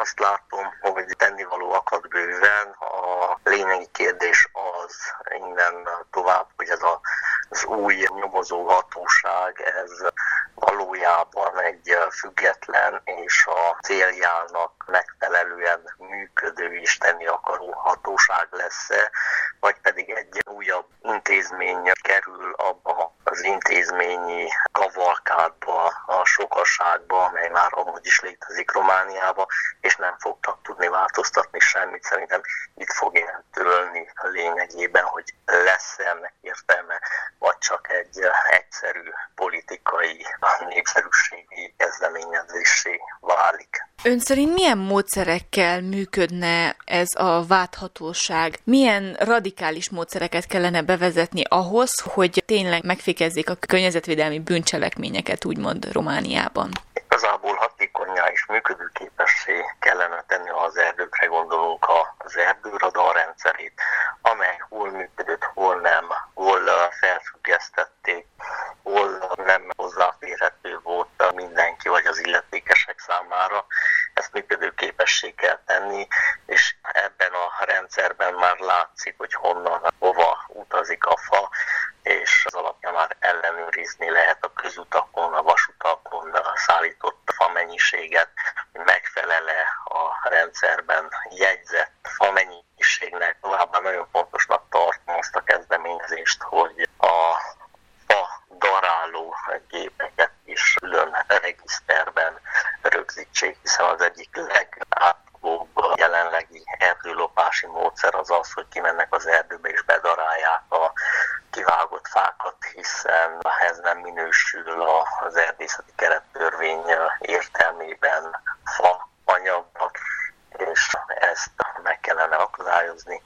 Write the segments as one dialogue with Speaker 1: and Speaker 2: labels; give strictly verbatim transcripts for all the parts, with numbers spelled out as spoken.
Speaker 1: azt látom, hogy tennivaló akad bőven. A lényegi kérdés az innen tovább, hogy ez a, az új nyomozó hatóság, ez valójában egy független és a céljának megfelelően működő és tenni akaró hatóság lesz-e, vagy pedig egy újabb intézmény kerül abba az intézményi kavalkádba, a sokaságba, amely már amúgy is létezik Romániába, és nem fogtak tudni változtatni semmit. Szerintem itt fog eltörölni a lényegében, hogy lesz ennek értelme, vagy csak egy egyszerű politikai népszerűségi kezdeményezésé válik.
Speaker 2: Ön szerint milyen módszerekkel működne ez a vádhatóság? Milyen radikális módszereket kellene bevezetni ahhoz, hogy tényleg megfékezzék a környezetvédelmi bűncselekményeket, úgymond Romániában?
Speaker 1: Igazából hatékonnyá és működőképessé kellene tenni, ha az erdőkre gondolunk, az erdőradar rendszerét, amely hol működött, hol nem, hol felfüggesztették, hol nem hozzáférhető volt mindenki vagy az illetékesek számára. Ezt működőképessé kell tenni, és ebben a rendszerben már látszik, hogy honnan, hova utazik a fa, és az alapján már ellenőrizni lehet a közutakon, a vasutakon szállított fa mennyiséget, megfelele a rendszerben jegyzett fa mennyiségnek. Továbbá nagyon fontosnak tartom azt a kezdeményezést, hogy a fa daráló gépeket is külön regiszterben rögzítsék, hiszen az egyik legátfogóbb jelenlegi erdőlopási módszer az az, hogy kimennek az erdőbe és bedarálják a kivágott fákat, hiszen ez nem minősül az erdészeti kerettörvény értelmében fa anyagnak, és ezt meg kellene akadályozni.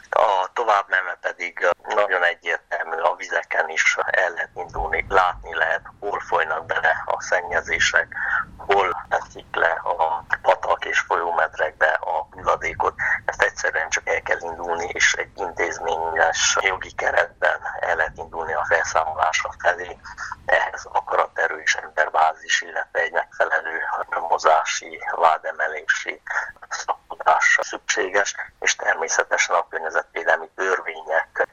Speaker 1: A tovább menve pedig nagyon egyértelmű, a vizeken is el lehet indulni, látni lehet, hol folynak bele a szennyezések, hol teszik le a patak és folyómedrekbe a hulladékot. Ezt egyszerűen csak el kell indulni, és egy intézményes jogi keretben el lehet indulni a felszámolásra felé. Ehhez akaraterő és emberbázis, illetve egy megfelelő nyomozási, vádemelési szaktudás szükséges, és természetesen a környezetvédelmi törvények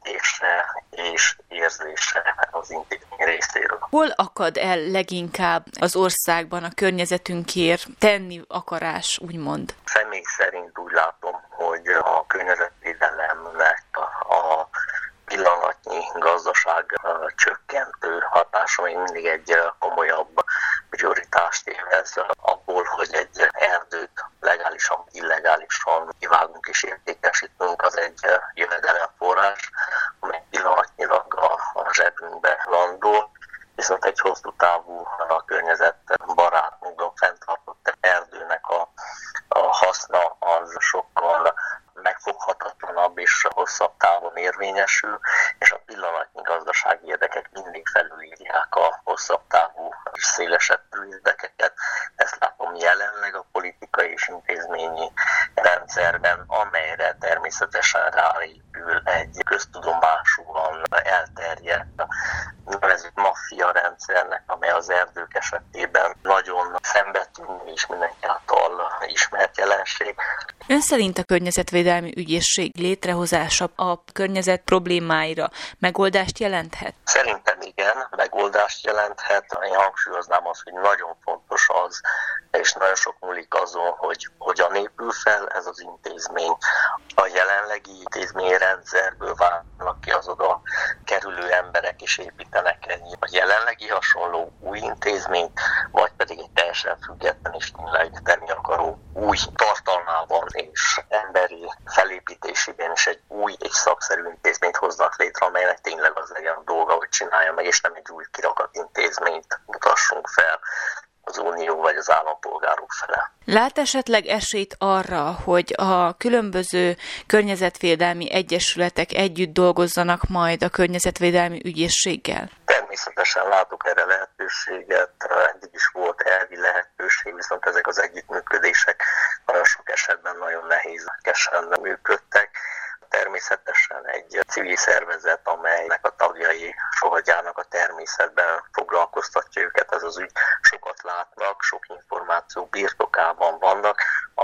Speaker 1: értése és érzése az intézmény részéről.
Speaker 2: Hol akad el leginkább az országban a környezetünkért tenni akarás, úgymond?
Speaker 1: Személy szerint úgy látom, hogy a környezetvédelemnek a pillanatnyi gazdaság csökkentő hatása még mindig egy komolyabb prioritást élvez. Abból, hogy egy erdőt legálisan, illegálisan kivágunk és értékesítünk, az egy jövedelemforrás, amely pillanatnyilag a, a zsebünkbe landol, viszont egy hosszú távú a környezetbarát módon fenntartott erdőnek a, a haszna az sokkal megfoghatatlanabb és hosszabb távon érvényesül, és a pillanatnyi gazdasági érdekek mindig felülírják a hosszabb távú és szélesebb érdekeket. Ezt látom jelenleg a politikai és intézményi rendszerben, amelyre természetesen ráépül egy köztudomásúan elterjedt nevezett maffia rendszernek, amely az erdők esetében nagyon szembetűnő és mindenki által ismert jelenség.
Speaker 2: Ön szerint a környezetvédelmi ügyészség létrehozása a környezet problémáira megoldást jelenthet?
Speaker 1: Szerintem igen, megoldást jelenthet. Én hangsúlyoznám azt, hogy nagyon fontos az, és nagyon sok múlik azon, hogy hogyan épül fel ez az intézmény. A jelenlegi intézményrendszerből válnak ki az oda kerülő emberek, és építenek egy a jelenlegi hasonló új intézményt, vagy pedig egy teljesen független és tényleg tenni akaró új tartalmában és emberi felépítésében is egy új és szakszerű intézményt hoznak létre, amelynek tényleg az legyen a dolga, hogy csinálja meg, és nem egy új kirakat intézményt mutassunk fel az unió vagy az állampolgárok fele.
Speaker 2: Lát esetleg esélyt arra, hogy a különböző környezetvédelmi egyesületek együtt dolgozzanak majd a környezetvédelmi ügyészséggel?
Speaker 1: Természetesen látok erre lehetőséget, eddig is volt elvi lehetőség, viszont ezek az együttműködések nagyon sok esetben nagyon nehézkesen működtek. Természetesen egy civil szervezet, amelynek a tagjai sohadjának a természetben foglalkoztatja őket, ez az ügy, sokat látnak, sok információ birtokában vannak,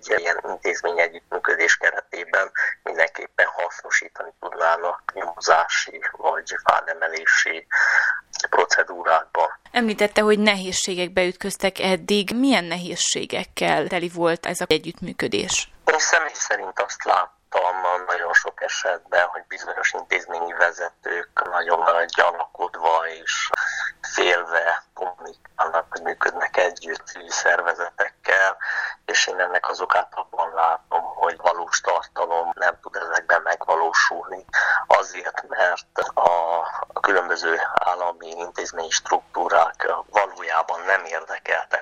Speaker 1: egy ilyen intézmény együttműködés keretében mindenképpen hasznosítani tudnának nyomozási vagy vádemelési procedúrákban.
Speaker 2: Említette, hogy nehézségekbe ütköztek eddig. Milyen nehézségekkel teli volt ez az együttműködés?
Speaker 1: Én személy szerint azt láttam nagyon sok esetben, hogy bizonyos intézményi vezetők nagyon gyanakodva és félve kommunikálnak, hogy működnek együtt civil szervezetekkel, és én ennek az okát abban látom, hogy valós tartalom nem tud ezekben megvalósulni. Azért, mert a különböző állami intézményi struktúrák valójában nem érdekeltek